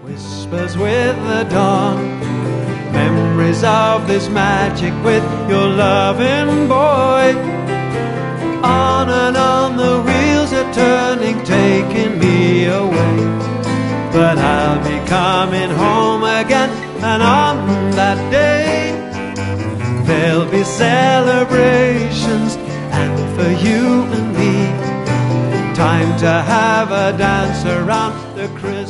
whispers with the dawn, memories of this magic with your loving boy. On and on the wheels are turning, taking me away, but I'll be coming home again, and on that day there'll be celebrations, and for you and me, time to have a dance around the Christmas